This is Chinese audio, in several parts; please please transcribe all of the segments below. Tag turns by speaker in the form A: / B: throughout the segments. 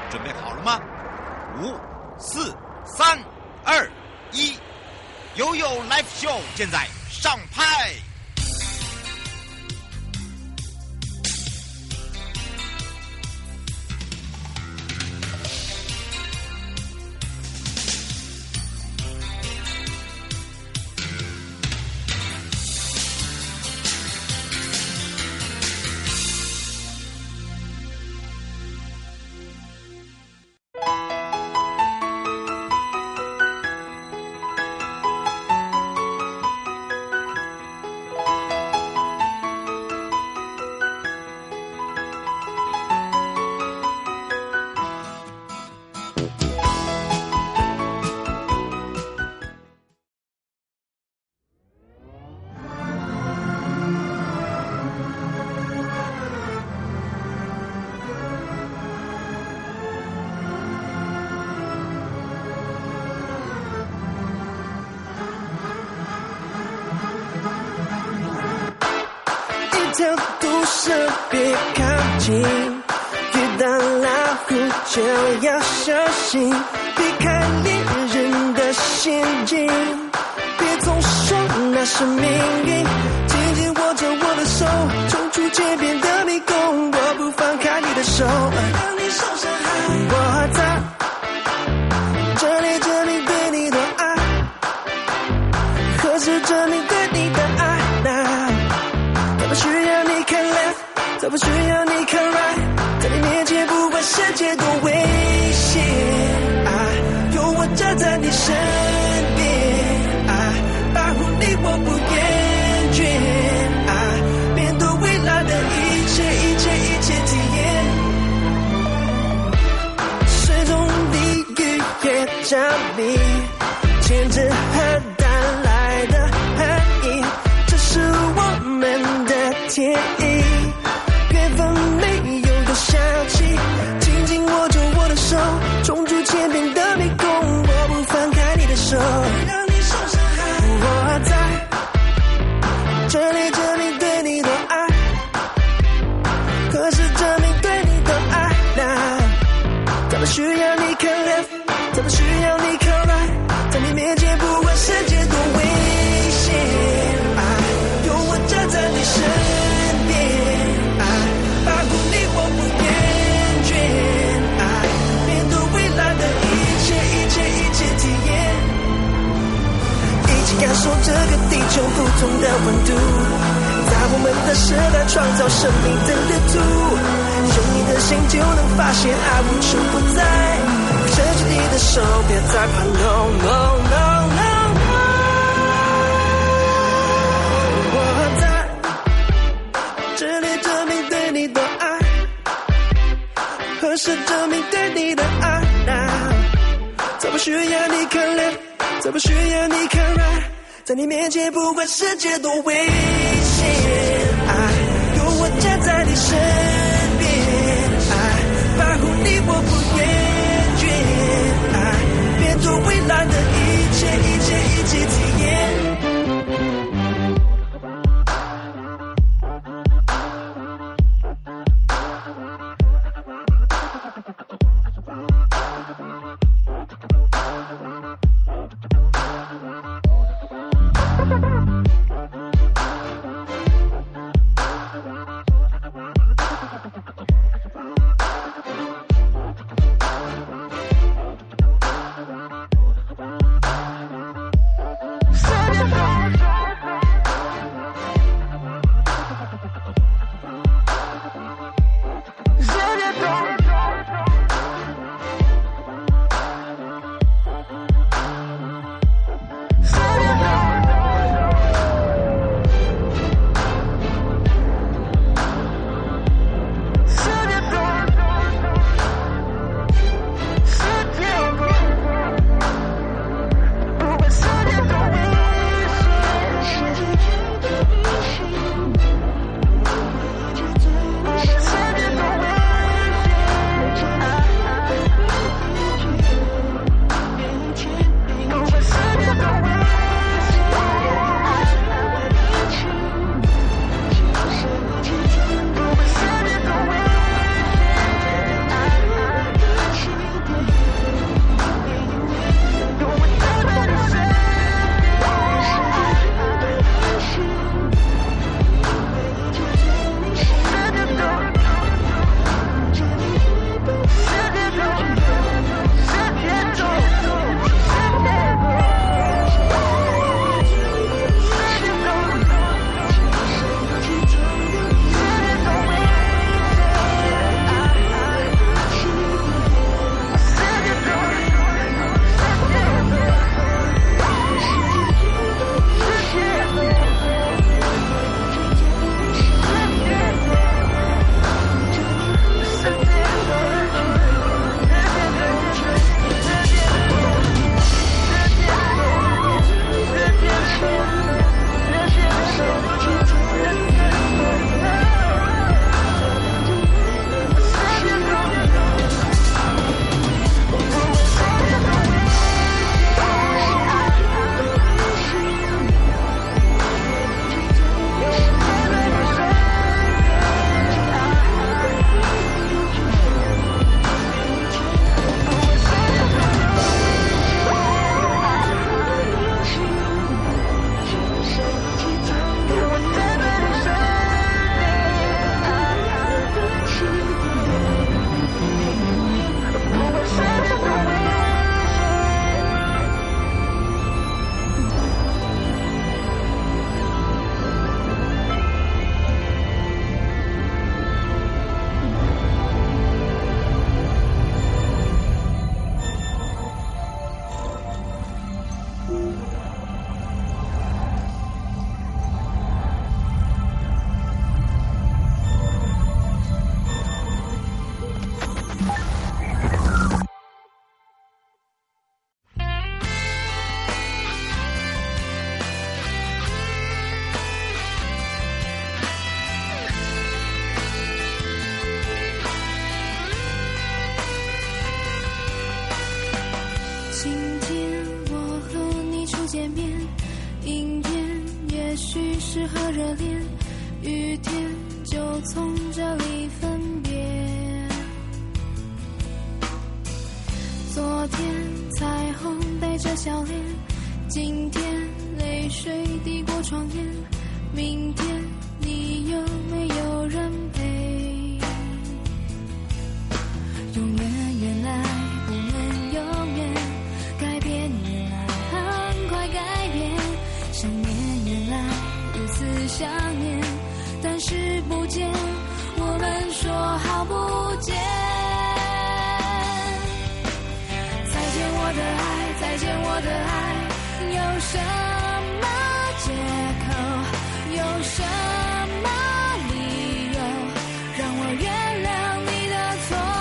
A: 准备好了吗？5、4、3、2、1，悠悠 Live Show 现在上拍。
B: 条毒蛇别靠近，遇到老虎就要小心，避开猎人的陷阱，别总说那是命运，紧紧握着我的手，冲出街边的迷宫，我不放开你的手，让你受伤害。我在这里对你的爱，何时证明对你的爱呢？不需要你看 left， 再不需要你看 right， 在你面前不管世界多危险，有我站在你身边，保护你我不厌倦，面对未来的一切体验，水中地狱也着迷，牵着和带来的恨意，这是我们的天意，缘分没有多小气，紧紧握住我的手，冲出前面的迷宫，我不放开你的手，让你受伤害。我在这里对你的爱，可是证明对你的爱怎么需要你看 left， 怎么需要你看 right， 在你面前不管世界多危险，有我站在你身边，保护你我不厌倦，面对未来的一切体验，一起感受这个地球不同的温度，在我们的时代创造生命的旅途，用你的心就能发现爱无处不在，牵着你的手别再怕 no no no no， 我在这里证明对你的爱，何时证明对你的爱，再不需要你看 left， 再不需要你看 right， 在你面前不管世界多危险，有我站在你身边，保护你我不厌倦，面对未来的一切体验。
C: 适合热恋，雨天就从这里分别。昨天彩虹带着笑脸，今天泪水滴过窗沿，明天你有没有人陪？永远原来不能永远，改变原来很快改变，想念原来如此想念，但是不见，我们说好不见。再见我的爱，再见我的爱，有什么借口，有什么理由让我原谅你的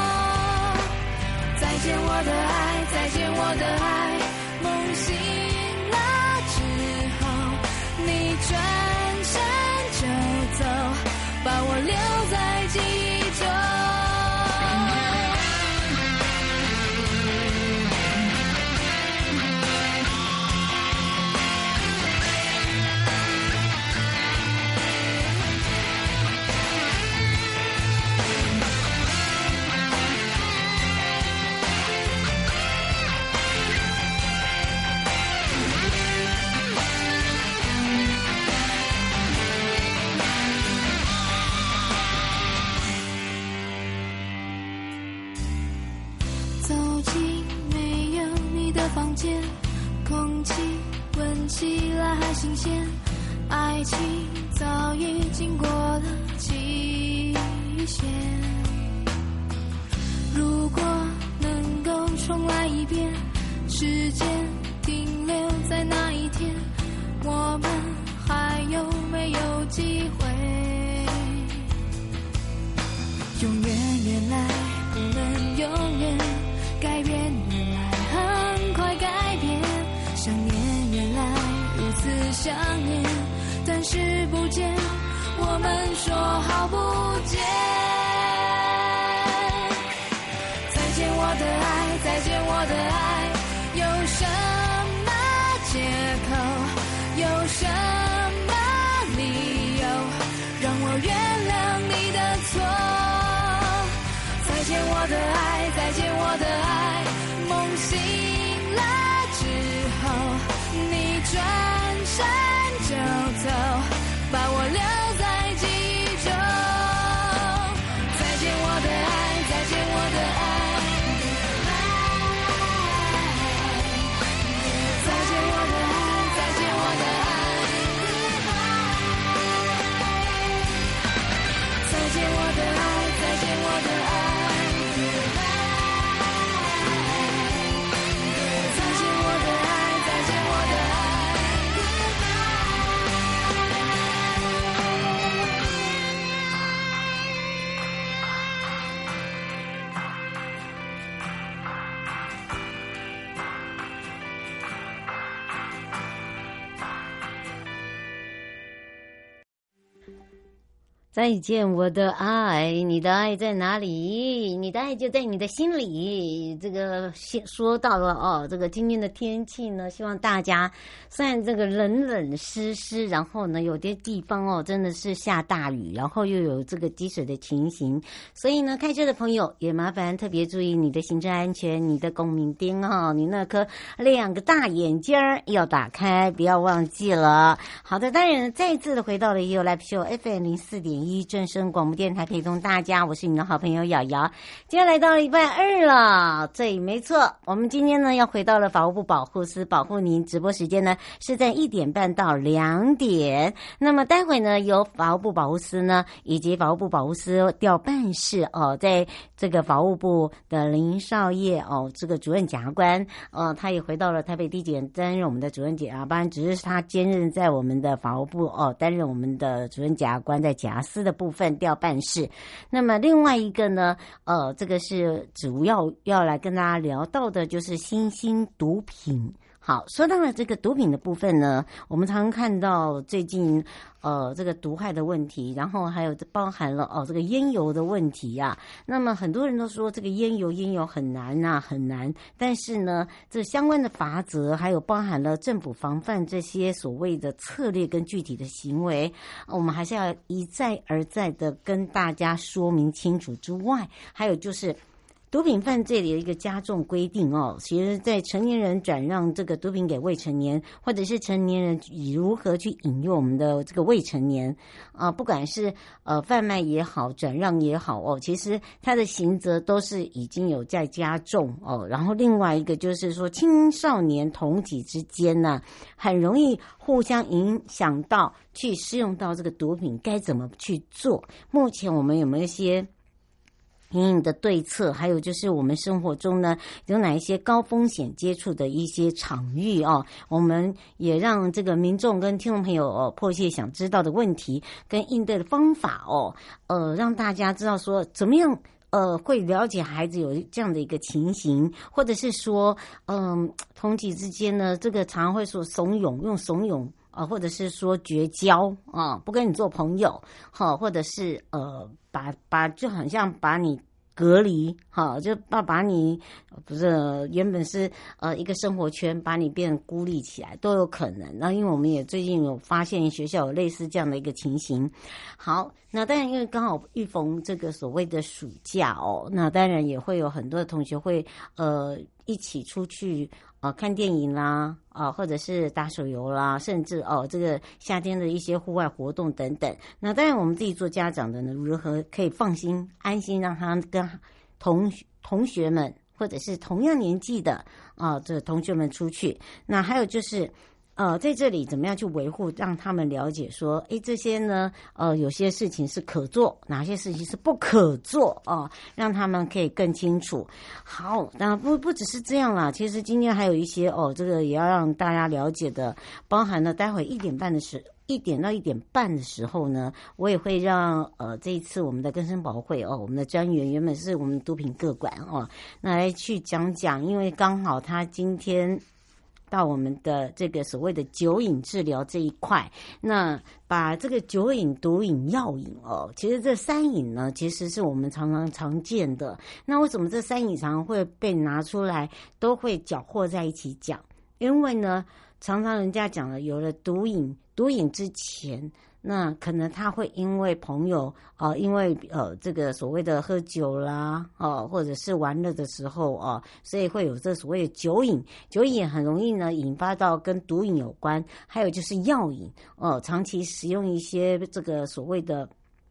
C: 错？再见我的爱，再见我的爱，梦醒了之后，你转身就走，把我留在记忆中。走进没有你的房间，空气闻起来还新鲜，爱情早已经过了期限。如果能够重来一遍，时间停留在那一天，我们还有没有机会？永远原来不能永远，改变原来很快改变，想念原来如此想念，但是不见，我们说好不见。再见我的爱，再见我的爱，有什么借口，有什么理由让我原谅你的错？再见我的爱，再见我的爱，梦醒了之后，你转身就走，把我留在记忆中。再见我的爱，再见我的爱，再见我的爱，再见我的爱，再见我的爱，再见我的爱。
D: 再见我的爱，你的爱在哪里？你的爱就在你的心里。这个说到了哦，这个今天的天气呢，希望大家虽然这个冷冷湿湿，然后呢有些地方哦真的是下大雨，然后又有这个积水的情形，所以呢开车的朋友也麻烦特别注意你的行车安全，你的光明灯哦，你那颗两个大眼睛要打开，不要忘记了。好的，当然再次的回到了也有 Live Show FM04.1正声广播电台，陪同大家，我是你的好朋友瑶瑶。今天来到了礼拜二了，对，没错，我们今天呢要回到了法务部保护司，保护您。直播时间呢是在1点半到2点。那么待会呢由法务部保护司呢以及法务部保护司调办事哦，在这个法务部的林少业哦，这个主任检察官他也回到了台北地检担任我们的主任检察官，只是他兼任在我们的法务部哦，担任我们的主任检察官在检察司的部分调办事。那么另外一个呢这个是主要来跟大家聊到的就是新兴毒品好，说到了这个毒品的部分呢，我们常看到最近这个毒害的问题，然后还有包含了这个烟油的问题呀。那么很多人都说这个烟油很难啊，很难。但是呢，这相关的法则还有包含了政府防范这些所谓的策略跟具体的行为，我们还是要一再而再的跟大家说明清楚之外，还有就是毒品犯罪的一个加重规定其实在成年人转让这个毒品给未成年，或者是成年人如何去引诱我们的这个未成年不管是贩卖也好，转让也好其实它的刑责都是已经有在加重然后另外一个就是说青少年同体之间呢，很容易互相影响到去使用到这个毒品该怎么去做。目前我们有没有一些隐隐的对策，还有就是我们生活中呢有哪一些高风险接触的一些场域我们也让这个民众跟听众朋友迫切想知道的问题跟应对的方法让大家知道说怎么样会了解孩子有这样的一个情形，或者是说同体之间呢，这个常常会说怂恿或者是说绝交不跟你做朋友或者是就很像把你隔离就把你不是原本是一个生活圈，把你变孤立起来都有可能。那因为我们也最近有发现学校有类似这样的一个情形。好，那当然因为刚好遇逢这个所谓的暑假那当然也会有很多的同学会一起出去看电影啦或者是打手游啦，甚至这个夏天的一些户外活动等等。那当然我们自己做家长的呢，如何可以放心安心让他跟同学们或者是同样年纪的这同学们出去。那还有就是在这里怎么样去维护，让他们了解说这些呢有些事情是可做，哪些事情是不可做让他们可以更清楚。好，那不只是这样啦，其实今天还有一些这个也要让大家了解的，包含了待会1点到1点半的时候呢，我也会让这一次我们的更生保会我们的专员原本是我们毒品个管那来去讲，因为刚好他今天到我们的这个所谓的酒瘾治疗这一块，那把这个酒瘾、毒瘾、药瘾其实这三瘾呢，其实是我们常见的。那为什么这三瘾常常会被拿出来，都会搅和在一起讲？因为呢，常常人家讲了，有了毒瘾之前，那可能他会因为朋友因为这个所谓的喝酒啦或者是玩乐的时候所以会有这所谓的酒瘾也很容易呢引发到跟毒瘾有关。还有就是药瘾长期使用一些这个所谓的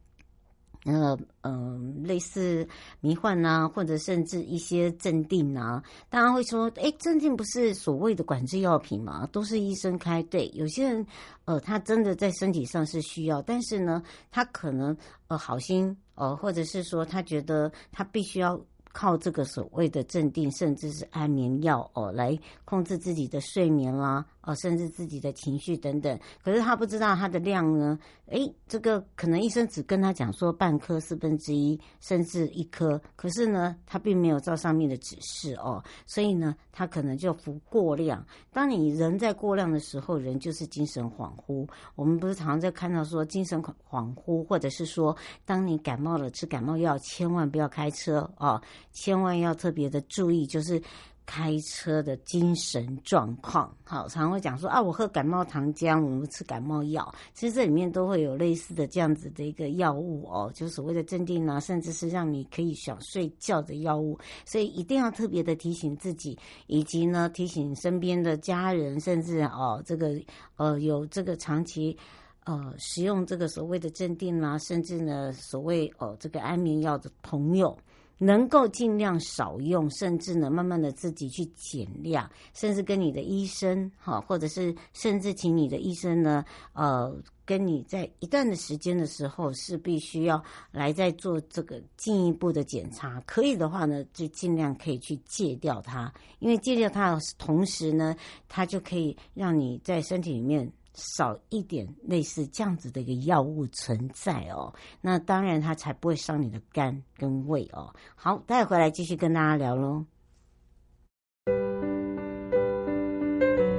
D: 类似迷幻啊，或者甚至一些镇定啊，大家会说镇定不是所谓的管制药品嘛，都是医生开。对，有些人他真的在身体上是需要，但是呢他可能好心或者是说他觉得他必须要靠这个所谓的镇定甚至是安眠药来控制自己的睡眠啦甚至自己的情绪等等。可是他不知道他的量呢这个可能医生只跟他讲说半颗1/4甚至1颗，可是呢他并没有照上面的指示所以呢他可能就服过量。当你人在过量的时候，人就是精神恍惚。我们不是常常在看到说精神恍惚，或者是说当你感冒了吃感冒药千万不要开车千万要特别的注意，就是开车的精神状况。好，常会讲说我喝感冒糖浆，我们吃感冒药，其实这里面都会有类似的这样子的一个药物就是所谓的镇定啊，甚至是让你可以想睡觉的药物。所以一定要特别的提醒自己，以及呢提醒身边的家人，甚至这个有这个长期使用这个所谓的镇定啊，甚至呢所谓这个安眠药的朋友，能够尽量少用，甚至呢慢慢的自己去减量，甚至跟你的医生或者是甚至请你的医生呢跟你在一段的时间的时候是必须要来再做这个进一步的检查。可以的话呢就尽量可以去戒掉它，因为戒掉它的同时呢它就可以让你在身体里面少一点类似这样子的一个药物存在那当然它才不会伤你的肝跟胃好，待会回来继续跟大家聊咯。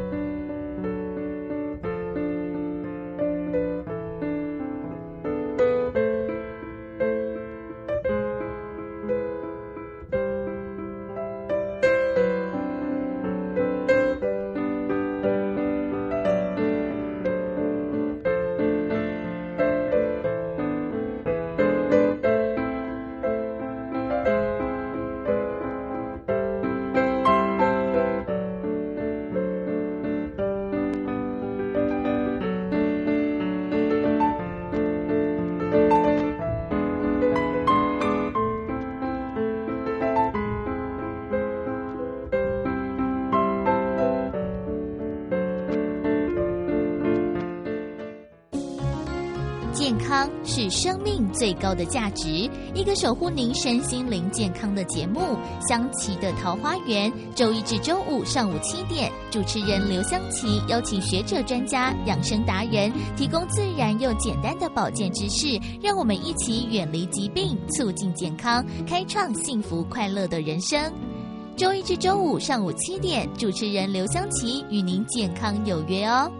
E: 康是生命最高的价值，一个守护您身心灵健康的节目。香琪的桃花源，周一至周五上午7点，主持人刘香琪邀请学者专家、养生达人，提供自然又简单的保健知识，让我们一起远离疾病，促进健康，开创幸福快乐的人生。周一至周五上午7点，主持人刘香琪与您健康有约哦。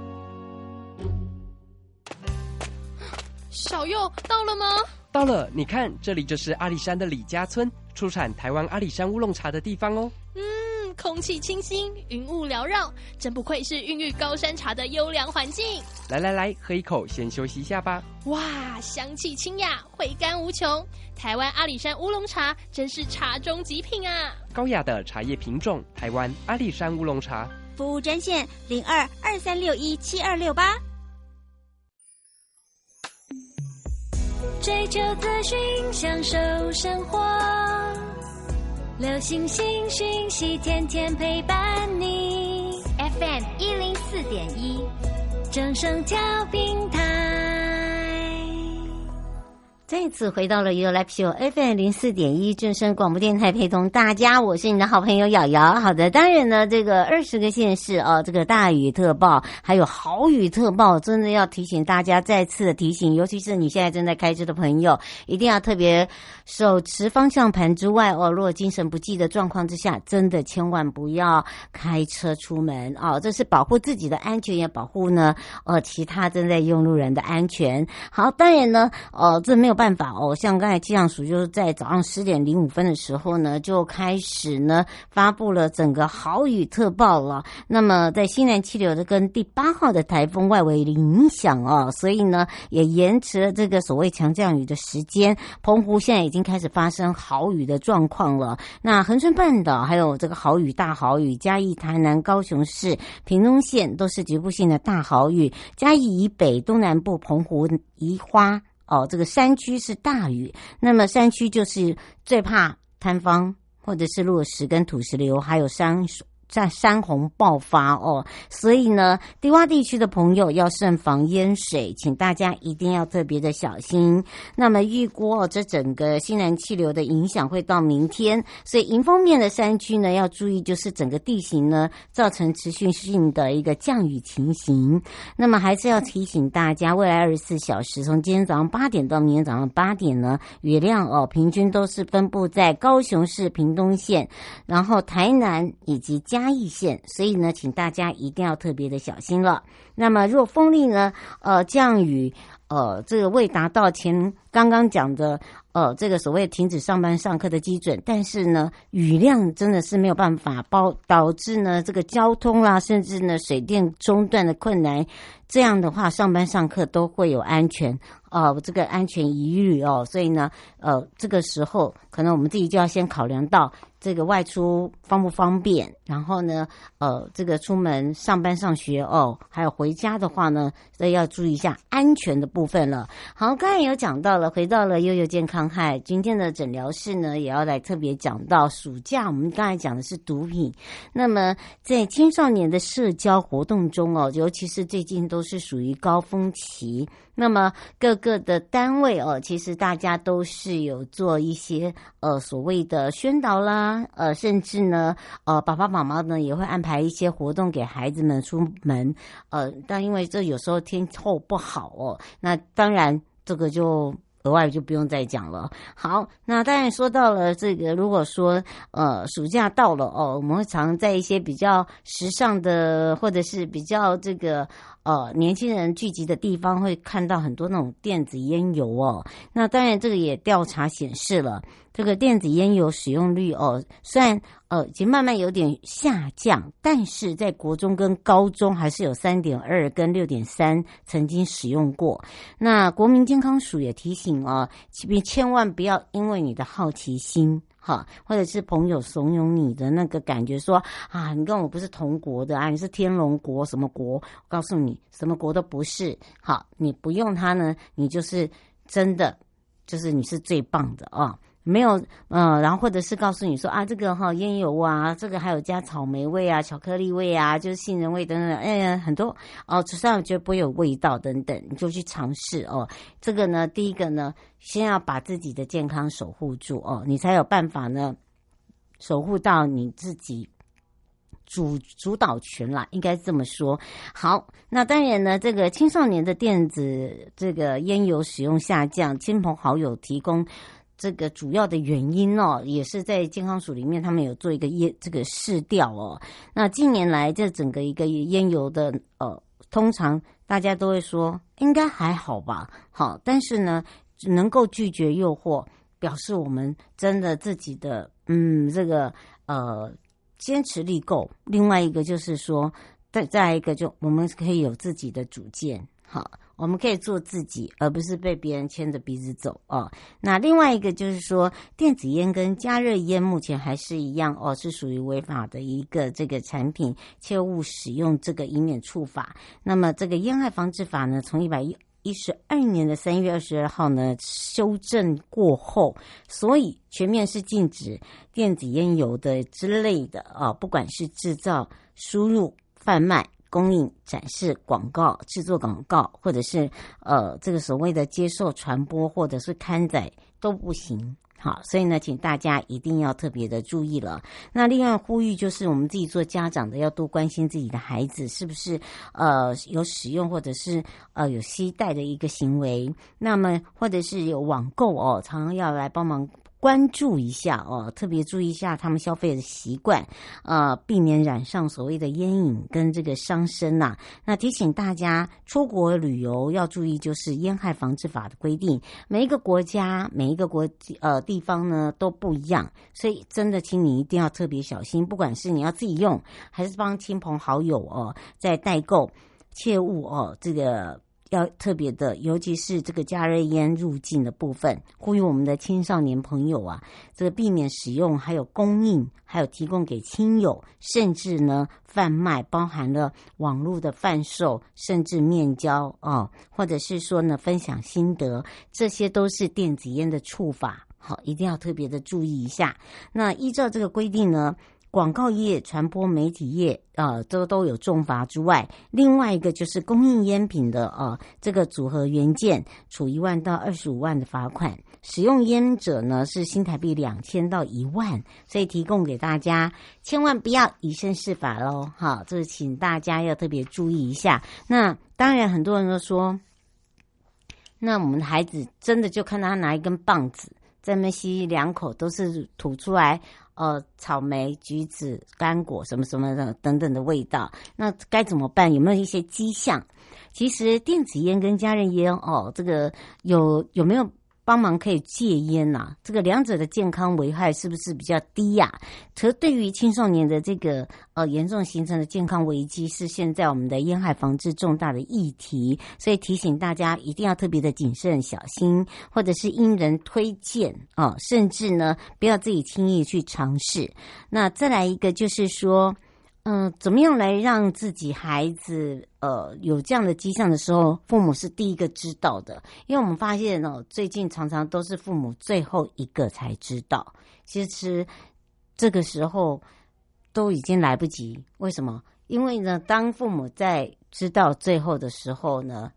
F: 小佑到了吗？
G: 到了，你看，这里就是阿里山的李家村，出产台湾阿里山乌龙茶的地方哦。
F: 空气清新，云雾缭绕，真不愧是孕育高山茶的优良环境。
G: 来，喝一口，先休息一下吧。
F: 哇，香气清雅，回甘无穷。台湾阿里山乌龙茶真是茶中极品啊！
G: 高雅的茶叶品种，台湾阿里山乌龙茶。
H: 服务专线02-2361-7268。
C: 追求资讯，享受生活，流行新讯息，天天陪伴你。
H: FM 104.1，
C: 正声调频台。
D: 再次回到了 You Live Show FM 04.1正声广播电台，陪同大家，我是你的好朋友瑶瑶。好的，当然呢，这个20个县市这个大雨特报还有豪雨特报，真的要提醒大家，再次的提醒，尤其是你现在正在开车的朋友，一定要特别手持方向盘之外如果精神不济的状况之下，真的千万不要开车出门这是保护自己的安全，也保护呢其他正在用路人的安全。好，当然呢这没有办法像刚才气象署就是在早上10点05分的时候呢，就开始呢发布了整个豪雨特报了。那么在西南气流的跟第8号的台风外围的影响所以呢也延迟了这个所谓强降雨的时间。澎湖现在已经开始发生豪雨的状况了。那恒春半岛还有这个豪雨、大豪雨，嘉义、台南、高雄市、屏东县都是局部性的大豪雨。嘉义以北、东南部、澎湖、宜花这个山区是大雨，那么山区就是最怕坍方或者是落石跟土石流，还有山洪爆发所以呢低洼地区的朋友要慎防淹水，请大家一定要特别的小心。那么预估这整个西南气流的影响会到明天，所以迎风面的山区呢要注意，就是整个地形呢造成持续性的一个降雨情形。那么还是要提醒大家，未来24小时从今天早上8点到明天早上8点呢，雨量平均都是分布在高雄市、屏东县，然后台南以及嘉义县，所以呢请大家一定要特别的小心了。那么如果风力呢降雨这个未达到前刚刚讲的这个所谓停止上班上课的基准，但是呢雨量真的是没有办法导致呢这个交通啦，甚至呢水电中断的困难，这样的话上班上课都会有安全这个安全疑虑所以呢这个时候可能我们自己就要先考量到这个外出方不方便，然后呢这个出门上班上学还有回家的话呢，所以要注意一下安全的部分了。好，刚才有讲到了，回到了悠悠健康害，今天的诊疗室呢也要来特别讲到暑假，我们刚才讲的是毒品，那么在青少年的社交活动中尤其是最近都是属于高峰期，那么各个的单位其实大家都是有做一些所谓的宣导啦，甚至呢爸爸妈妈呢也会安排一些活动给孩子们出门但因为这有时候天候不好那当然这个就额外就不用再讲了。好，那当然说到了这个，如果说暑假到了我们会常在一些比较时尚的或者是比较这个年轻人聚集的地方会看到很多那种电子烟油那当然这个也调查显示了，这个电子烟油使用率虽然已经慢慢有点下降，但是在国中跟高中还是有 3.2 跟 6.3 曾经使用过。那国民健康署也提醒千万不要因为你的好奇心或者是朋友怂恿你的那个感觉说你跟我不是同国的你是天龙国什么国，我告诉你什么国都不是你不用它呢，你就是真的就是你是最棒的没有，然后或者是告诉你说啊，这个烟油啊，这个还有加草莓味啊、巧克力味啊，就是杏仁味等等，很多吃上觉得不会有味道等等，你就去尝试哦。这个呢，第一个呢，先要把自己的健康守护住哦，你才有办法呢守护到你自己。主导权啦，应该这么说。好，那当然呢，这个青少年的电子这个烟油使用下降，亲朋好友提供这个主要的原因哦，也是在健康署里面他们有做一个这个试调哦。那近年来这整个一个烟油的通常大家都会说应该还好吧，好，但是呢，能够拒绝诱惑，表示我们真的自己的这个坚持力够，另外一个就是说，再一个就我们可以有自己的主见，好，我们可以做自己，而不是被别人牵着鼻子走哦。那另外一个就是说，电子烟跟加热烟目前还是一样哦，是属于违法的一个这个产品，切勿使用这个以免处罚。那么这个烟害防治法呢，从112年的3月22号呢修正过后，所以全面是禁止电子烟油的之类的不管是制造、输入、贩卖、供应、展示、广告、制作广告，或者是这个所谓的接受、传播或者是刊载都不行。好，所以呢，请大家一定要特别的注意了。那另外呼吁就是我们自己做家长的要多关心自己的孩子是不是有使用或者是有携带的一个行为，那么或者是有网购常常要来帮忙关注一下特别注意一下他们消费的习惯，避免染上所谓的烟瘾跟这个伤身呐。那提醒大家出国旅游要注意就是烟害防治法的规定，每一个国家每一个地方呢都不一样，所以真的请你一定要特别小心，不管是你要自己用还是帮亲朋好友在代购，切勿这个要特别的，尤其是这个加热烟入境的部分，呼吁我们的青少年朋友这个避免使用，还有供应，还有提供给亲友，甚至呢贩卖，包含了网络的贩售，甚至面交或者是说呢分享心得，这些都是电子烟的处罚，好，一定要特别的注意一下。那依照这个规定呢，广告业、传播媒体业都有重罚之外，另外一个就是供应烟品的这个组合原件，处1万到25万的罚款，使用烟者呢是新台币2000到1万，所以提供给大家，千万不要以身试法咯，好，这请大家要特别注意一下。那当然很多人都说，那我们的孩子真的就看他拿一根棒子在那边吸2口都是吐出来草莓、橘子、干果什么什么的等等的味道，那该怎么办？有没有一些迹象？其实电子烟跟加热烟这个有没有帮忙可以戒烟啊？这个两者的健康危害是不是比较低呀？可对于青少年的这个严重形成的健康危机，是现在我们的烟害防治重大的议题，所以提醒大家一定要特别的谨慎小心，或者是因人推荐甚至呢不要自己轻易去尝试。那再来一个就是说怎么样来让自己孩子有这样的迹象的时候，父母是第一个知道的，因为我们发现最近常常都是父母最后一个才知道，其实这个时候都已经来不及。为什么？因为呢，当父母在知道最后的时候呢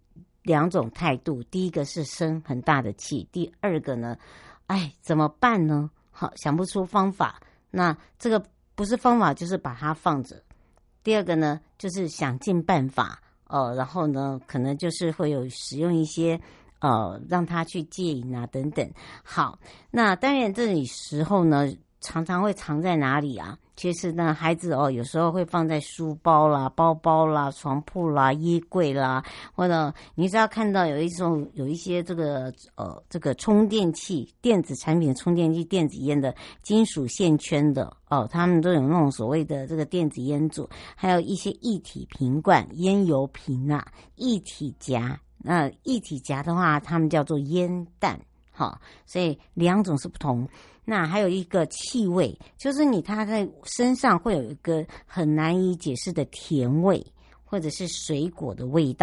D: ，2种态度，第一个是生很大的气，第二个呢怎么办呢？好，想不出方法，那这个不是方法就是把它放着。第二个呢就是想尽办法然后呢可能就是会有使用一些让他去戒瘾等等。好，那当然这里时候呢常常会藏在哪里啊？其实呢，孩子有时候会放在书包啦、包包啦、床铺啦、衣柜啦，或者你只要看到有一些这个充电器、电子产品的充电器、电子烟的金属线圈的他们都有那种所谓的这个电子烟组，还有一些液体瓶罐、烟油瓶液体夹。那液体夹的话，他们叫做烟弹。好，所以2种是不同。那还有一个气味，就是他在身上会有一个很难以解释的甜味，或者是水果的味道，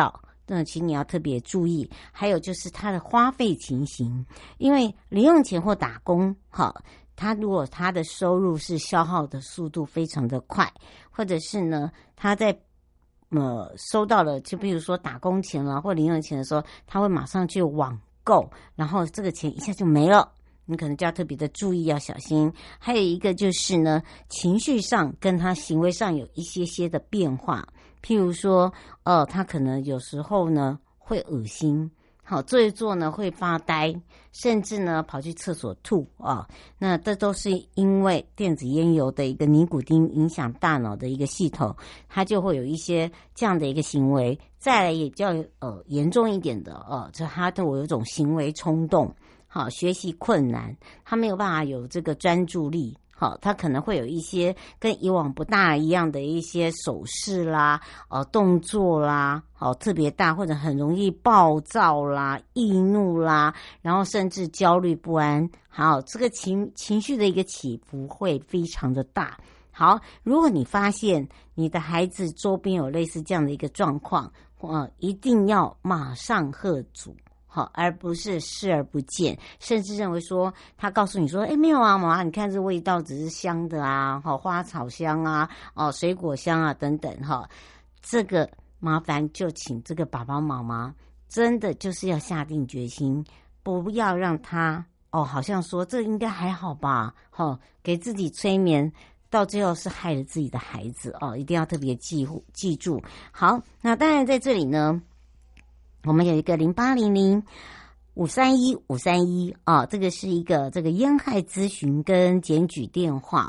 D: 那请你要特别注意。还有就是他的花费情形，因为零用钱或打工，好，他如果他的收入是消耗的速度非常的快，或者是呢他在收到了，就比如说打工钱啦或零用钱的时候，他会马上去网购，然后这个钱一下就没了，你可能就要特别的注意，要小心。还有一个就是呢，情绪上跟他行为上有一些的变化，譬如说他可能有时候呢会恶心，好，做一做呢会发呆，甚至呢跑去厕所吐啊。那这都是因为电子烟油的一个尼古丁影响大脑的一个系统，它就会有一些这样的一个行为。再来也比较严重一点的就他对我有一种行为冲动，好，学习困难，他没有办法有这个专注力。好，他可能会有一些跟以往不大一样的一些手势啦，动作啦，好，特别大，或者很容易暴躁啦、易怒啦，然后甚至焦虑不安。好，这个情绪的一个起伏会非常的大。好，如果你发现你的孩子周边有类似这样的一个状况，一定要马上喝阻。好，而不是视而不见，甚至认为说他告诉你说，没有啊，妈妈，你看这味道只是香的啊，花草香啊，水果香啊等等哈，这个麻烦就请这个爸爸妈妈真的就是要下定决心，不要让他好像说这应该还好吧，给自己催眠，到最后是害了自己的孩子一定要特别记住。好，那当然在这里呢，我们有一个0800-531-531这个是一个这个烟害咨询跟检举电话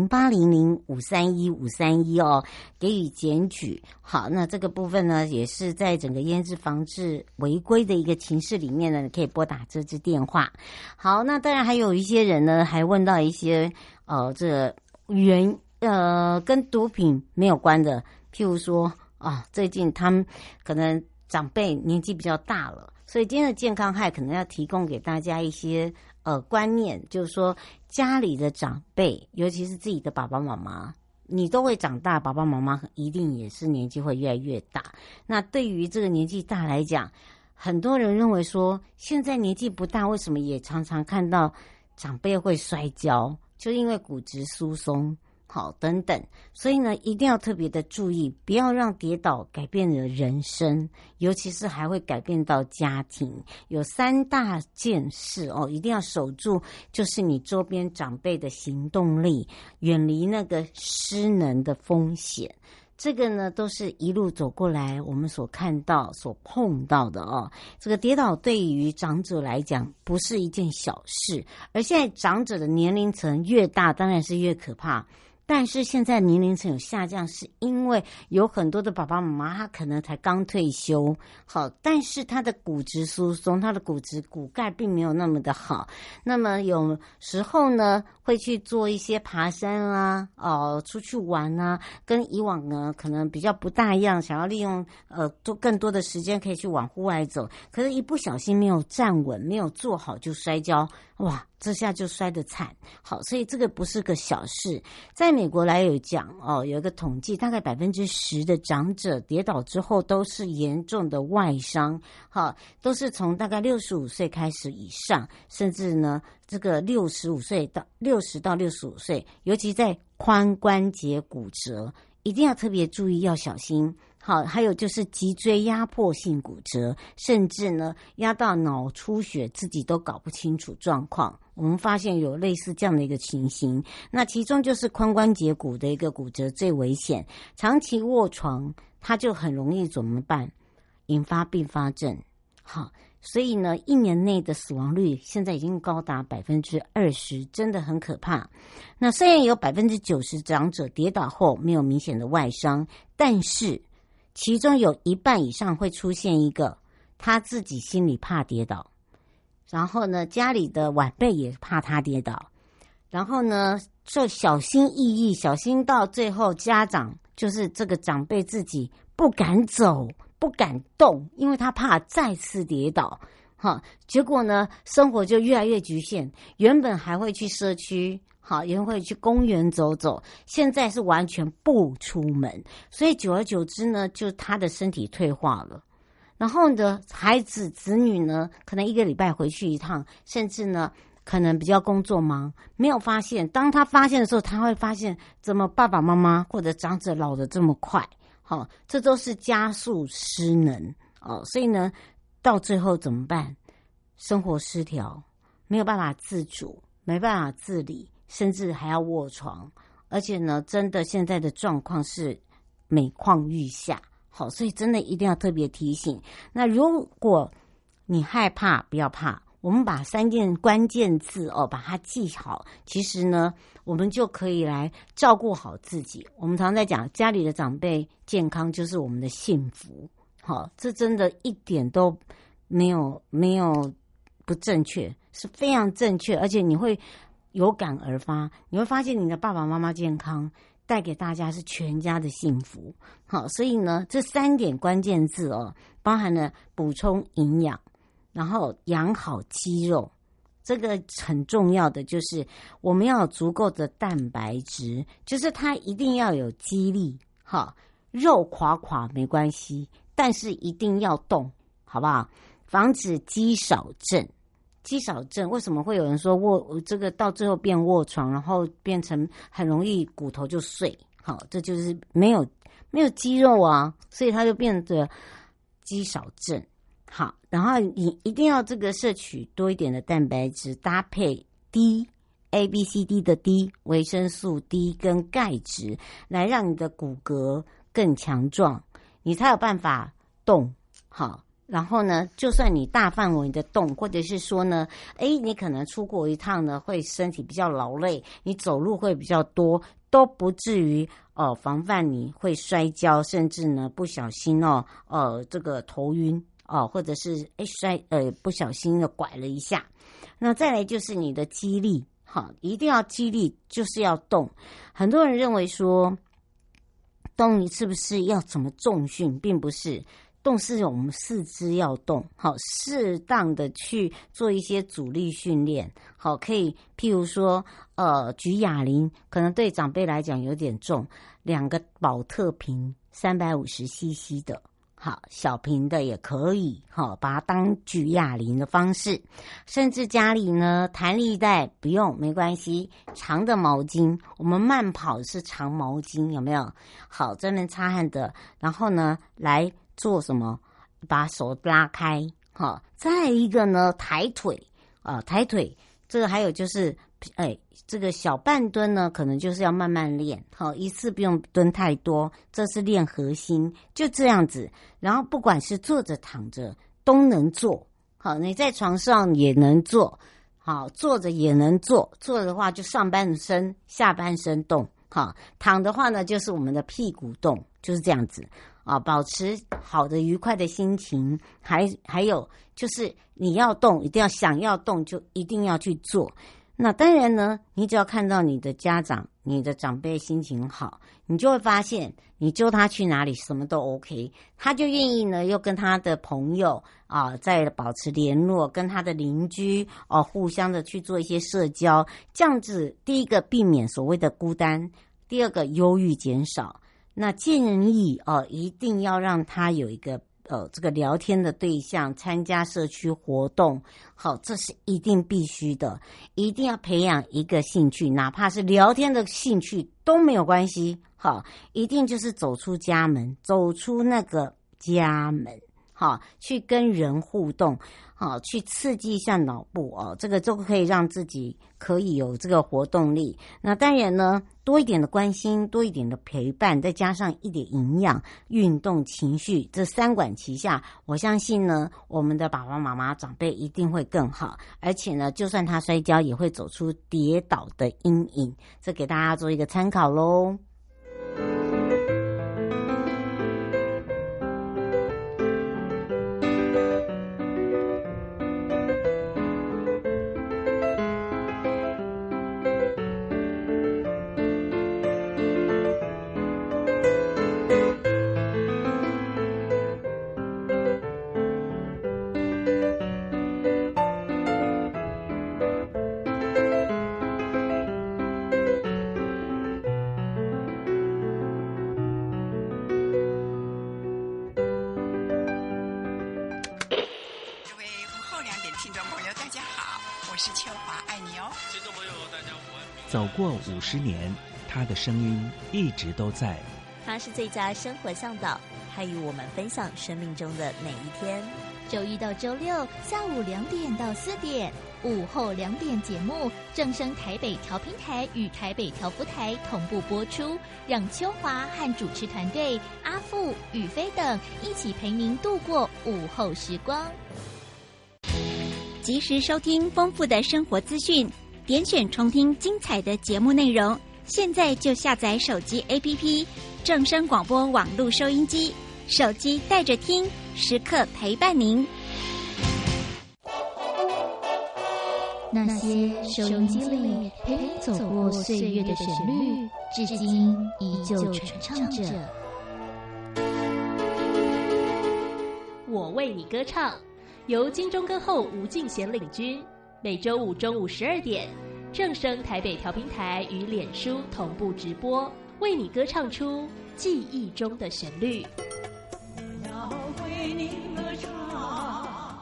D: 0800-531-531给予检举。好，那这个部分呢，也是在整个烟制防治违规的一个情势里面呢，你可以拨打这支电话。好，那当然还有一些人呢，还问到一些这个跟毒品没有关的，譬如说最近他们可能长辈年纪比较大了，所以今天的健康害可能要提供给大家一些观念，就是说家里的长辈，尤其是自己的爸爸妈妈，你都会长大，爸爸妈妈一定也是年纪会越来越大。那对于这个年纪大来讲，很多人认为说现在年纪不大，为什么也常常看到长辈会摔跤，就因为骨质疏松好等等，所以呢一定要特别的注意，不要让跌倒改变了人生，尤其是还会改变到家庭。有3大件事一定要守住，就是你周边长辈的行动力，远离那个失能的风险。这个呢都是一路走过来我们所看到所碰到的这个跌倒对于长者来讲不是一件小事，而现在长者的年龄层越大当然是越可怕，但是现在年龄层有下降，是因为有很多的爸爸妈妈他可能才刚退休，好，但是他的骨质疏松，他的骨钙并没有那么的好，那么有时候呢会去做一些爬山啊，出去玩啊，跟以往呢可能比较不大一样，想要利用做更多的时间可以去往户外走，可是一不小心没有站稳，没有做好就摔跤，哇，这下就摔得惨。好，所以这个不是个小事。在美国来有讲有一个统计，大概10%的长者跌倒之后都是严重的外伤，好，都是从大概65岁开始以上，甚至呢这个60到65岁，尤其在髋关节骨折，一定要特别注意，要小心。好，还有就是脊椎压迫性骨折，甚至呢压到脑出血，自己都搞不清楚状况。我们发现有类似这样的一个情形，那其中就是髋关节骨的一个骨折最危险，长期卧床它就很容易怎么办？引发并发症。好，所以呢1年内的死亡率现在已经高达 20%， 真的很可怕。那虽然有 90% 长者跌倒后没有明显的外伤，但是其中有1半以上会出现一个他自己心里怕跌倒，然后呢家里的晚辈也怕他跌倒，然后呢就小心翼翼，小心到最后家长就是这个长辈自己不敢走不敢动，因为他怕再次跌倒。结果呢生活就越来越局限，原本还会去社区，好，也会去公园走走，现在是完全不出门，所以久而久之呢就他的身体退化了。 然后呢，子女呢，可能1个礼拜回去一趟，甚至呢，可能比较工作忙，没有发现。当他发现的时候，他会发现怎么爸爸妈妈或者长者老得这么快，这都是加速失能哦。所以呢，到最后怎么办？生活失调，没有办法自主，没办法自理，甚至还要卧床。而且呢，真的现在的状况是每况愈下。好，所以真的一定要特别提醒。那如果你害怕，不要怕，我们把3件关键字把它记好。其实呢，我们就可以来照顾好自己。我们常在讲，家里的长辈健康就是我们的幸福。好，这真的一点都没有不正确，是非常正确，而且你会有感而发，你会发现你的爸爸妈妈健康，带给大家是全家的幸福。好，所以呢，这3点关键字包含了补充营养，然后养好肌肉。这个很重要的就是我们要有足够的蛋白质，就是它一定要有肌力。好，肉垮没关系，但是一定要动，好不好？防止肌少症。肌少症为什么会有人说这个到最后变卧床，然后变成很容易骨头就碎？好，这就是没有肌肉啊，所以它就变得肌少症。好，然后你一定要这个摄取多一点的蛋白质，搭配 D、A、B、C、D 的 D， 维生素 D 跟钙质，来让你的骨骼更强壮，你才有办法动。好。然后呢，就算你大范围的动，或者是说呢，你可能出国一趟呢，会身体比较劳累，你走路会比较多，都不至于防范你会摔跤，甚至呢不小心这个头晕或者是不小心的拐了一下。那再来就是你的肌力，好，一定要肌力，就是要动。很多人认为说动你是不是要怎么重训，并不是。动是我们四肢要动，好，适当的去做一些阻力训练，好，可以譬如说举哑铃，可能对长辈来讲有点重，2个保特瓶350cc 的，好，小瓶的也可以，好，把它当举哑铃的方式。甚至家里呢弹力带不用没关系，长的毛巾，我们慢跑是长毛巾，有没有？好，专门擦汗的，然后呢来做什么？把手拉开，好，再一个呢，抬腿抬腿。这个还有就是，这个小半蹲呢，可能就是要慢慢练，好，一次不用蹲太多，这是练核心，就这样子。然后不管是坐着躺着都能做，好，你在床上也能做，好，坐着也能做，坐的话就上半身、下半身动，好，躺的话呢，就是我们的屁股动，就是这样子。保持好的愉快的心情，还有就是你要动，一定要想要动就一定要去做。那当然呢，你只要看到你的家长、你的长辈心情好，你就会发现你揪他去哪里什么都 OK， 他就愿意呢又跟他的朋友再保持联络，跟他的邻居互相的去做一些社交，这样子第一个避免所谓的孤单，第二个忧郁减少。那建议一定要让他有一个这个聊天的对象，参加社区活动，好，这是一定必须的，一定要培养一个兴趣，哪怕是聊天的兴趣都没有关系，好，一定就是走出家门，走出那个家门，好，去跟人互动，好，去刺激一下脑部这个就可以让自己可以有这个活动力。那当然呢，多一点的关心，多一点的陪伴，再加上一点营养、运动、情绪，这3管齐下，我相信呢，我们的爸爸妈妈长辈一定会更好。而且呢，就算他摔跤，也会走出跌倒的阴影。这给大家做一个参考咯。
I: 走过50年，他的声音一直都在。
J: 他是最佳生活向导，他与我们分享生命中的每一天。
E: 周一到周六下午2点到4点，午后2点节目正声台北调频台与台北调福台同步播出，让秋华和主持团队阿富、宇飞等一起陪您度过午后时光。
H: 及时收听丰富的生活资讯，点选重听精彩的节目内容。现在就下载手机 APP 正声广播网络收音机，手机带着听，时刻陪伴您。
E: 那些收音机里陪你走过岁月的旋律，至今依旧传唱着。
F: 我为你歌唱，由金钟歌后吴敬贤领军，每周五中午12点，正声台北调频台与脸书同步直播，为你歌唱出记忆中的旋律。
B: 要为你歌唱，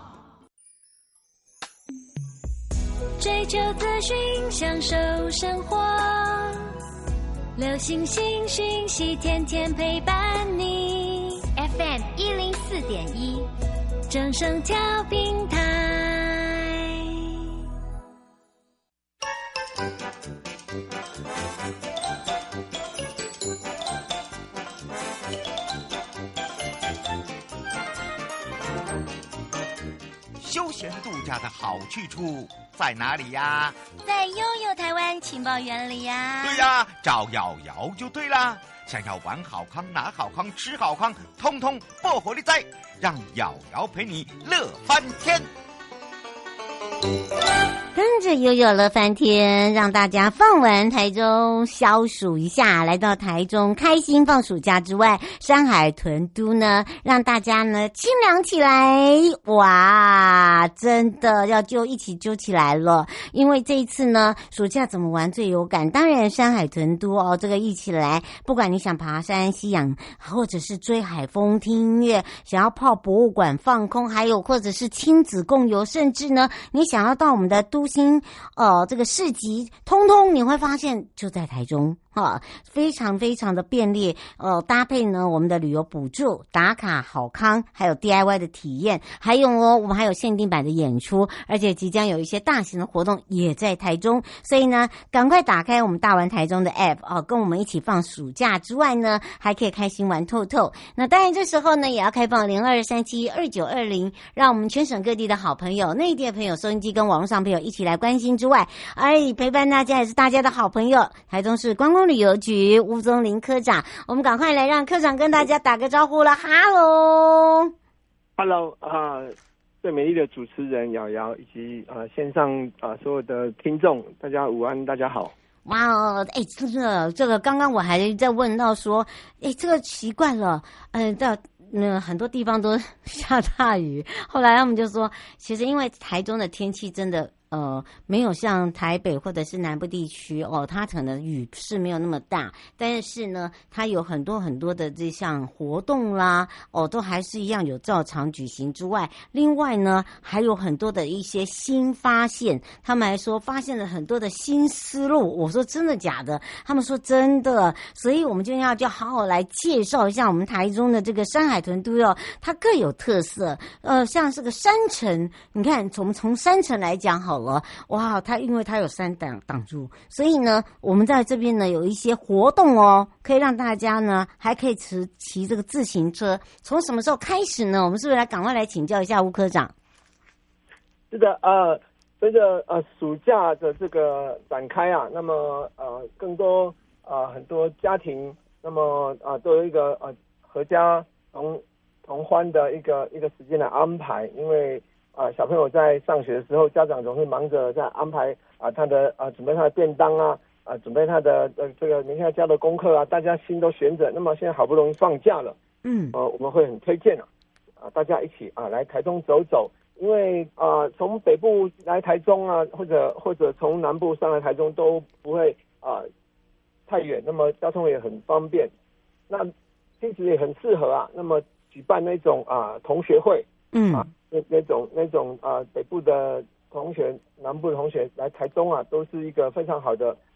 C: 追求资讯，享受生活，流行新讯息，天天陪伴你。
H: FM 104.1，
C: 正声调频台。
A: 休闲度假的好去处在哪里呀？
H: 在悠悠台湾情报园里呀。
A: 对呀，找瑶瑶就对啦。想要玩好康、拿好康、吃好康，通通不火力在，让瑶瑶陪你乐翻天。
D: 跟着悠悠乐翻天，让大家放完台中消暑一下，来到台中开心放暑假之外，山海屯都呢，让大家呢清凉起来。哇，真的要一起揪起来了，因为这一次呢，暑假怎么玩最有感？当然山海屯都哦，这个一起来，不管你想爬山、吸氧，或者是追海风、听音乐，想要泡博物馆放空，还有或者是亲子共游，甚至呢，你想要到我们的都心这个市集，通通你会发现就在台中非常非常的便利。搭配呢我们的旅游补助、打卡好康，还有 DIY 的体验，还有我们还有限定版的演出，而且即将有一些大型的活动也在台中，所以呢赶快打开我们大玩台中的 App 跟我们一起放暑假之外呢，还可以开心玩透透。那当然这时候呢也要开放02372920，让我们全省各地的好朋友、内地的朋友、收音机跟网络上朋友一起来关心之外，陪伴大家也是大家的好朋友，台中市观光旅游局吴宗林科长，我们赶快来让科长跟大家打个招呼了。
K: Hello， 最美丽的主持人瑶瑶，以及线上所有的听众，大家午安，大家好。
D: 哇哦，真的，这个刚刚我还在问到说，这个奇怪了，很多地方都下大雨，后来他们就说，其实因为台中的天气真的没有像台北或者是南部地区它可能雨势没有那么大，但是呢它有很多很多的这项活动啦都还是一样有照常举行之外，另外呢还有很多的一些新发现，他们还说发现了很多的新思路。我说真的假的？他们说真的，所以我们就好好来介绍一下我们台中的这个山海屯都它各有特色。像这个山城，你看从山城来讲好了，哇，因为它有山挡住，所以呢我们在这边呢有一些活动可以让大家呢还可以骑这个自行车。从什么时候开始呢？我们是不是赶快来请教一下吴科长？
K: 是的，随着暑假的这个展开那么更多很多家庭那么都有一个合家同欢的一个时间的安排，因为小朋友在上学的时候，家长总是忙着在安排他的准备他的便当准备他的这个明天要交的功课大家心都悬着。那么现在好不容易放假了，我们会很推荐大家一起来台中走走，因为从北部来台中或者从南部上来台中都不会太远，那么交通也很方便，那其实也很适合那么举办那种同学会，那种北部的同学、南部的同学来台中都是一个非常好的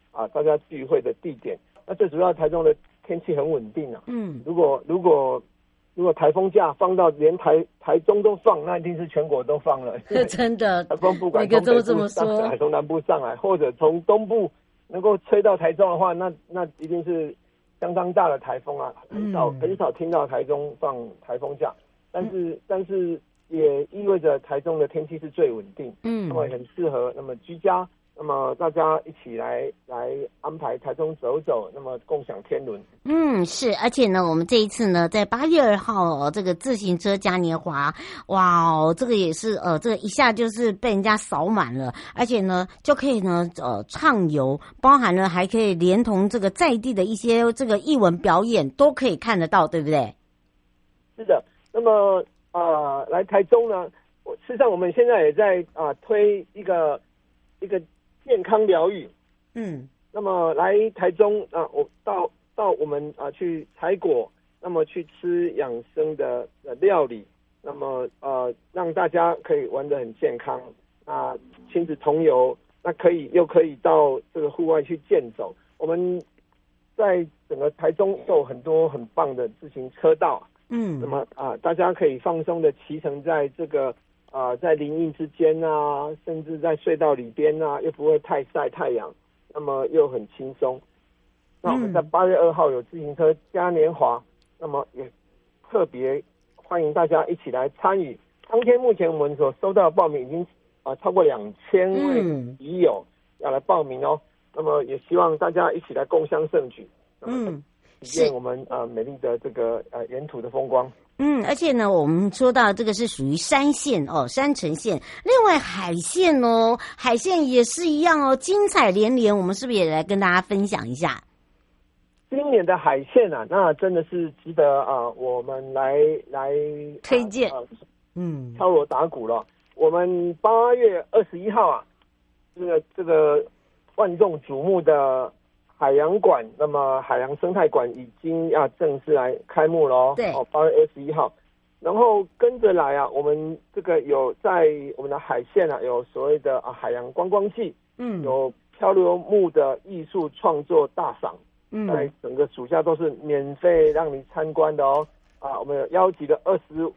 K: 大家聚会的地点。那最主要台中的天气很稳定啊，如果台风假放到连台中都放，那一定是全国都放了。
D: 真的，
K: 台风不管
D: 每个都这么
K: 从北部上
D: 说，
K: 来，从南部上来，或者从东部能够吹到台中的话，那一定是相当大的台风啊，很少听到台中放台风假，但是也意味着台中的天气是最稳定，那么很适合那么居家。那么大家一起来安排台中走走，那么共享天伦。
D: 是，而且呢，我们这一次呢，在8月2号这个自行车嘉年华，哇哦，这个也是这个一下就是被人家扫满了，而且呢就可以呢畅游，包含了还可以连同这个在地的一些这个艺文表演都可以看得到，对不对？
K: 是的，那么来台中呢，事实上我们现在也在推一个健康疗愈，那么来台中我到我们去采果，那么去吃养生的料理，那么让大家可以玩得很健康，亲子同游，那又可以到这个户外去健走。我们在整个台中有很多很棒的自行车道，那么大家可以放松的骑乘在这个在林荫之间甚至在隧道里边又不会太晒太阳，那么又很轻松。那我们在8月2号有自行车嘉年华，那么也特别欢迎大家一起来参与。当天目前我们所收到的报名已经超过2000位笔友要来报名哦。那么也希望大家一起来共襄盛举，体验我们美丽的这个沿途的风光。
D: 而且呢，我们说到这个是属于山线山城线，另外海线海线也是一样精彩连连。我们是不是也来跟大家分享一下？
K: 今年的海线那真的是值得我们来
D: 推荐，
K: 敲锣打鼓了。我们8月21号这个万众瞩目的海洋馆，那么海洋生态馆已经要正式来开幕了
D: 对
K: ，8月21号。然后跟着来我们这个有在我们的海线有所谓的海洋观光季，有漂流木的艺术创作大赏，在整个暑假都是免费让你参观的我们有邀集了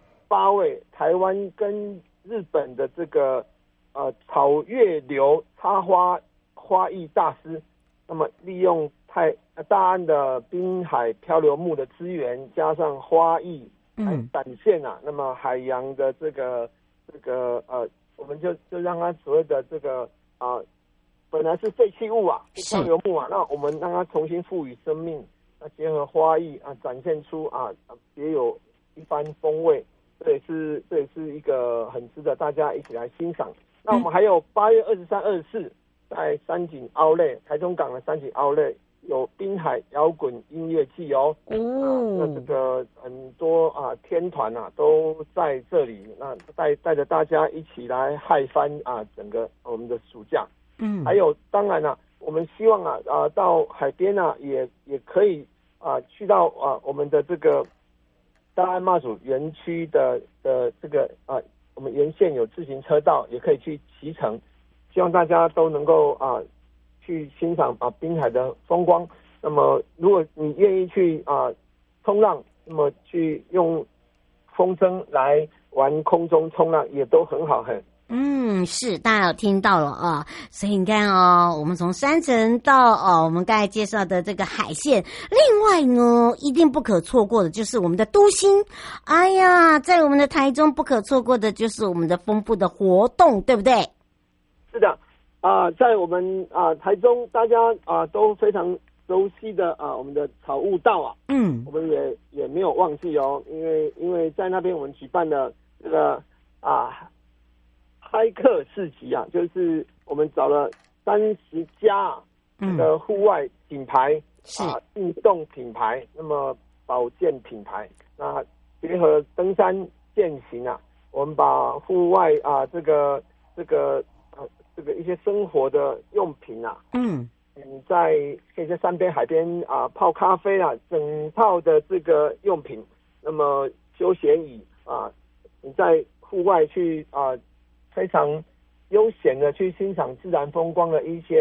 K: 28位台湾跟日本的这个草月流插花艺大师，那么利用大安的滨海漂流木的资源，加上花艺来展现那么海洋的这个我们就让它所谓的这个本来是废弃物漂流木那我们让它重新赋予生命，结合花艺展现出别有一番风味。这也是一个很值得大家一起来欣赏。那我们还有8月23、24在三井Outlet，台中港的三井Outlet有滨海摇滚音乐季那这个很多天团都在这里，那带着大家一起来嗨翻整个我们的暑假。还有当然我们希望到海边也可以去到我们的这个大安妈祖园区的这个我们沿线有自行车道，也可以去骑乘。希望大家都能够去欣赏滨海的风光。那么如果你愿意去冲浪，那么去用风筝来玩空中冲浪也都很好
D: 是，大家有听到了所以你看我们从山城到我们刚才介绍的这个海线，另外呢一定不可错过的就是我们的都心。哎呀，在我们的台中不可错过的就是我们的丰富的活动，对不对？
K: 是的在我们台中大家都非常熟悉的我们的草悟道我们也没有忘记因为在那边我们举办的这个嗨客市集就是我们找了30家这个户外品牌运动品牌，那么保健品牌，那结合登山健行我们把户外这个一些生活的用品你可以在山边海边泡咖啡整套的这个用品，那么休闲椅你在户外去非常悠闲的去欣赏自然风光的一些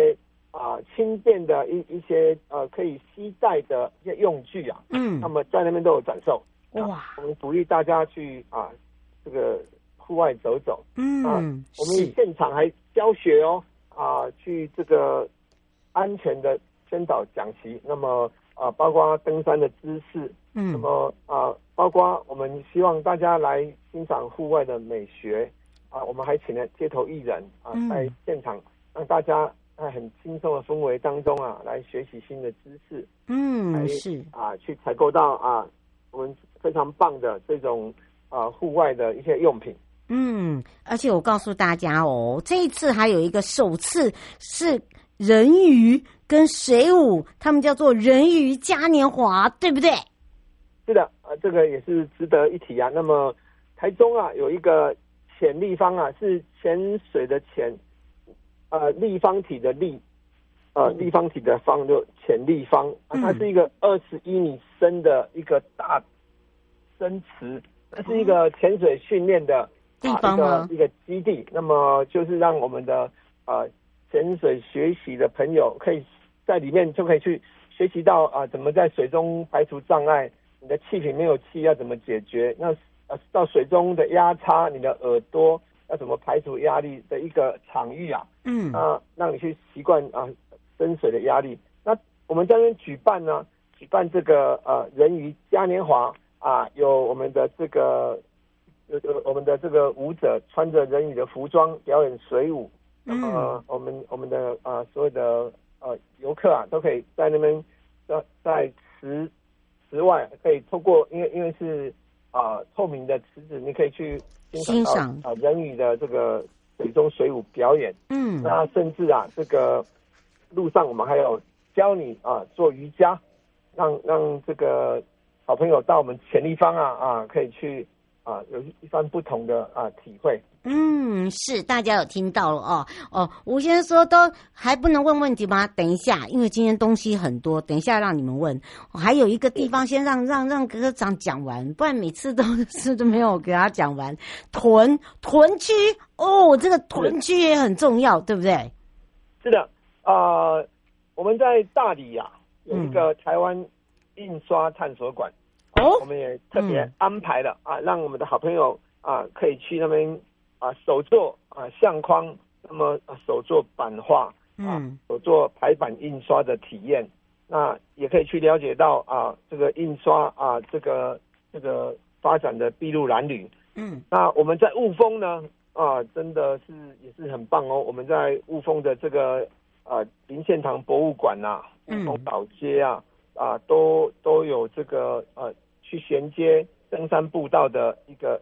K: 轻便的一些可以携带的一些用具啊，那么在那边都有展售。
D: 哇，
K: 我们鼓励大家去这个户外走走。我们现场还教学去这个安全的宣导讲习。那么包括登山的知识。那么包括我们希望大家来欣赏户外的美学。我们还请了街头艺人在现场让大家在很轻松的氛围当中来学习新的知识。
D: 是
K: 去采购到我们非常棒的这种户外的一些用品。
D: 而且我告诉大家这一次还有一个首次是人鱼跟水舞，他们叫做人鱼嘉年华，对不对？
K: 是的，这个也是值得一提啊。那么台中有一个潜立方是潜水的潜，立方体的立，立方体的方就潜立方，它是一个21米深的一个大深池，它是一个潜水训练的
D: 地方吗？
K: 一个基地。那么就是让我们的潜水学习的朋友可以在里面就可以去学习到怎么在水中排除障碍，你的气瓶没有气要怎么解决，那到水中的压差，你的耳朵要怎么排除压力的一个场域让你去习惯深水的压力。那我们在那边举办这个人鱼嘉年华有我们的这个舞者穿着人鱼的服装表演水舞。我们的所有的游客都可以在那边在池外可以透过因为是透明的池子，你可以去欣赏人鱼的这个水中水舞表演。那甚至这个路上我们还有教你做瑜伽，让这个好朋友到我们潜立方可以去有一番不同的体会。
D: 是，大家有听到了吴先生说都还不能问问题吗？等一下，因为今天东西很多，等一下让你们问。还有一个地方先让科长讲完，不然每次都没有给他讲完。屯区这个屯区也很重要，对不对？
K: 是的，我们在大理有一个台湾印刷探索馆。我们也特别安排了让我们的好朋友可以去那边手做相框，那么手做版画手做排版印刷的体验。那也可以去了解到这个印刷这个发展的筚路蓝缕。那我们在雾峰呢真的是也是很棒我们在雾峰的这个林献堂博物馆雾峰老街都有这个去衔接登山步道的一个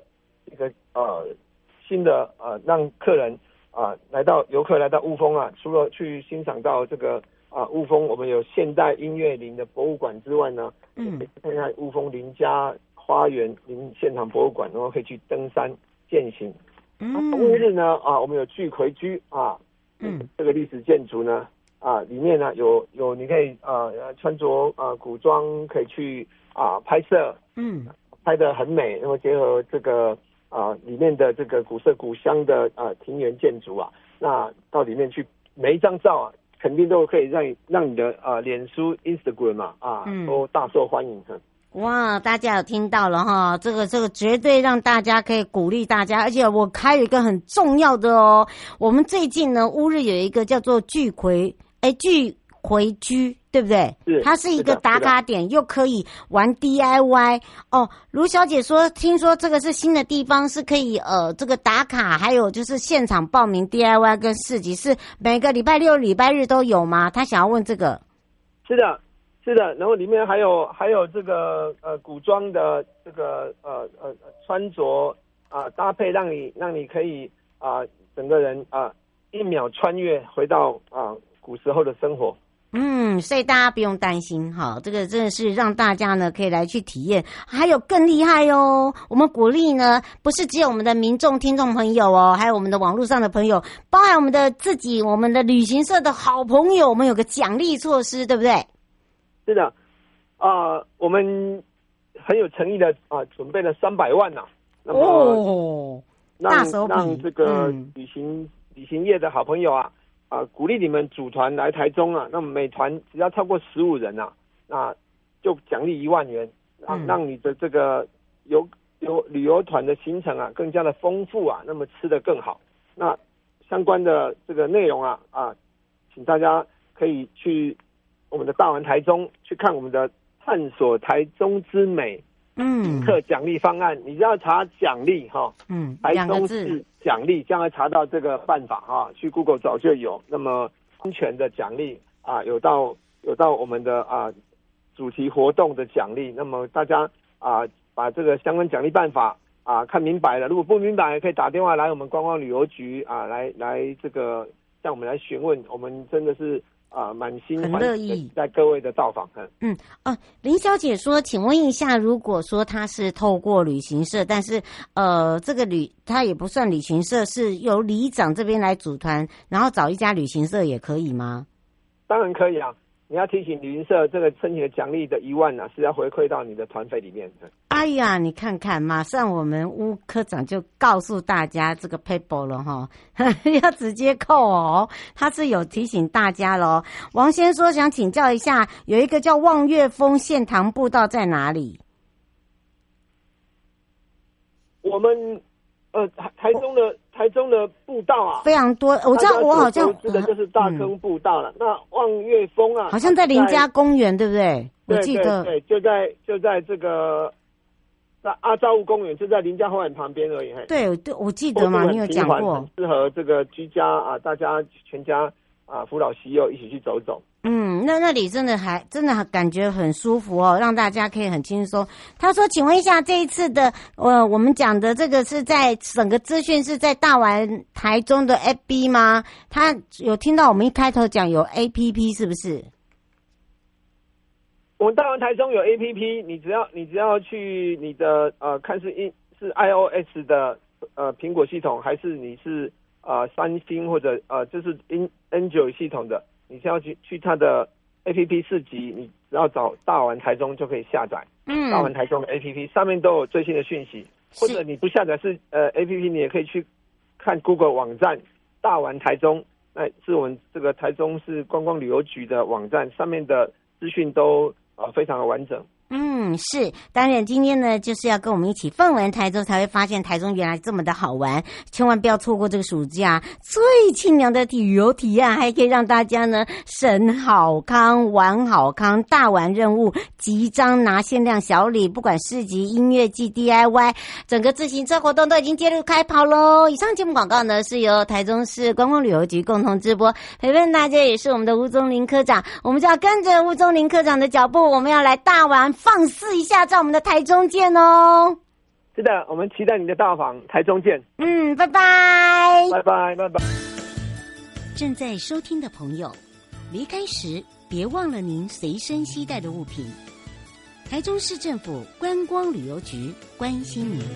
K: 新的让客人游客来到雾峰除了去欣赏到这个雾峰我们有现代音乐林的博物馆之外呢，可以看看雾峰林家花园林献堂博物馆，然后可以去登山健行。同一日呢我们有聚魁居这个历史建筑呢里面呢有你可以穿着古装可以去拍摄，拍得很美，然后结合这个里面的这个古色古香的庭园建筑那到里面去每一张照肯定都可以让你的脸书 Instagram 都大受欢迎。
D: 哇，大家有听到了哈，这个绝对让大家可以鼓励大家，而且我还有一个很重要的我们最近呢乌日有一个叫做聚魁居，对不对？它是一个打卡点，又可以玩 DIY 卢小姐说，听说这个是新的地方，是可以这个打卡，还有就是现场报名 DIY 跟市集，是每个礼拜六、礼拜日都有吗？她想要问这个。
K: 是的，然后里面还有这个古装的这个穿着搭配，让你可以整个人一秒穿越回到古时候的生活。
D: 所以大家不用担心这个真的是让大家呢可以来去体验。还有更厉害我们鼓励呢不是只有我们的民众听众朋友还有我们的网络上的朋友，包含我们的我们的旅行社的好朋友，我们有个奖励措施，对不对？
K: 是的，我们很有诚意的准备了300万那么
D: 大手笔，
K: 让这个旅行业的好朋友鼓励你们组团来台中啊，那么每团只要超过15人啊，那就奖励1万元，让你的这个有旅游团的行程啊更加的丰富啊，那么吃得更好。那相关的这个内容啊，请大家可以去我们的大玩台中去看我们的探索台中之美宾客奖励方案，你只要查奖励台中市奖励，将来查到这个办法去 Google 找就有。那么安全的奖励有到我们的主题活动的奖励，那么大家把这个相关奖励办法看明白了，如果不明白可以打电话来我们观光旅游局来这个向我们来询问，我们真的是满心
D: 很乐意
K: 在各位的到访。
D: 林小姐说，请问一下，如果说她是透过旅行社，但是这个她也不算旅行社，是由里长这边来组团，然后找一家旅行社也可以吗？
K: 当然可以啊，你要提醒旅行社，这个申请的奖励的1万是要回馈到你的团费里面。
D: 哎呀，你看看，马上我们吴科长就告诉大家这个 paper 了哈，要直接扣哦。他是有提醒大家咯。王先说想请教一下，有一个叫望月峰献堂步道在哪里？
K: 我们台中的步道
D: 非常多，我知道，我好像
K: 这个就是大坑步道了。那望月峰
D: 好像在林家公园，对不对？我记得
K: 对，就在这个阿昭务公园，就在林家花园旁边而已。
D: 对，我记得嘛，你有讲过，
K: 很适合这个居家大家全家扶老携幼一起去走走。
D: 那里真的感觉很舒服哦，让大家可以很轻松。他说，请问一下，这一次的我们讲的这个是在整个资讯是在大玩台中的 FB 吗？他有听到我们一开头讲有 APP 是不是？
K: 我们大玩台中有 APP， 你只要去你的看是 iOS 的苹果系统，还是你是三星或者就是 Android 系统的，你只要去它的 APP 4级，你只要找大玩台中就可以下载。大玩台中的 APP 上面都有最新的讯息，或者你不下载是APP， 你也可以去看 Google 网站大玩台中，那是我们这个台中市观光旅游局的网站，上面的资讯都非常的完整。
D: 是，当然今天呢就是要跟我们一起奋玩台中，才会发现台中原来这么的好玩，千万不要错过这个暑假最清凉的旅游体验，还可以让大家呢省好康玩好康，大玩任务即将拿限量小礼，不管市集、音乐季、DIY， 整个自行车活动都已经接入开跑咯。以上节目广告呢是由台中市观光旅游局共同直播，陪伴大家也是我们的吴宗林科长，我们就要跟着吴宗林科长的脚步，我们要来大玩放肆一下，在我们的台中见哦。
K: 是的，我们期待你的到访，台中见。
D: 拜拜，
K: 拜拜，拜拜。
D: 正在收听的朋友，离开时别忘了您随身携带的物品。台中市政府观光旅游局关心您。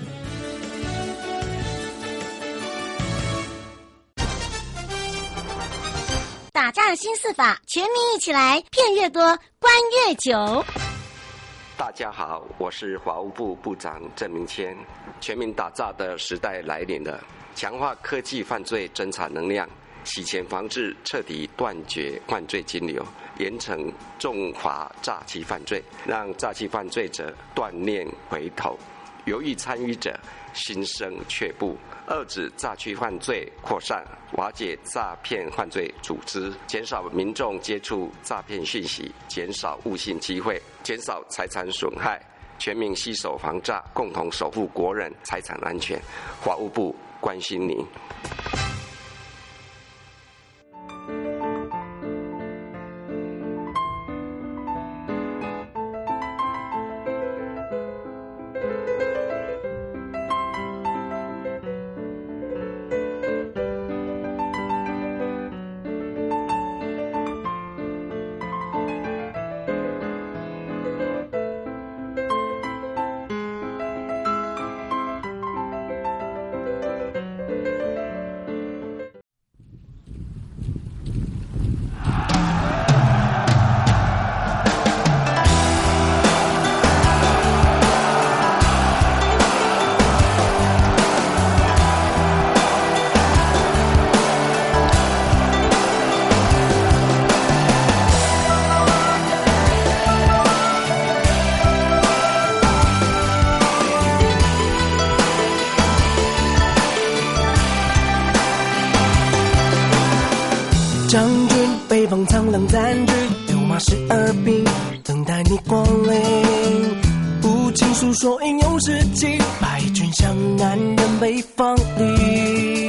D: 打仗新4法，全民一起来，骗越多，关越久。
L: 大家好，我是法务部部长郑明谦。全民打诈的时代来临了，强化科技犯罪侦查能量，洗钱防治，彻底断绝犯罪金流，严惩重罚诈欺犯罪，让诈欺犯罪者断念回头，犹豫参与者心生却步，遏止诈欺犯罪扩散，瓦解诈骗犯罪组织，减少民众接触诈骗讯息，减少误信机会，减少财产损害，全民携手防诈，共同守护国人财产安全。法务部关心您。
B: 等苍狼占据，六马十二兵，等待你光临。无情诉说英勇事迹，败军向南人北方里。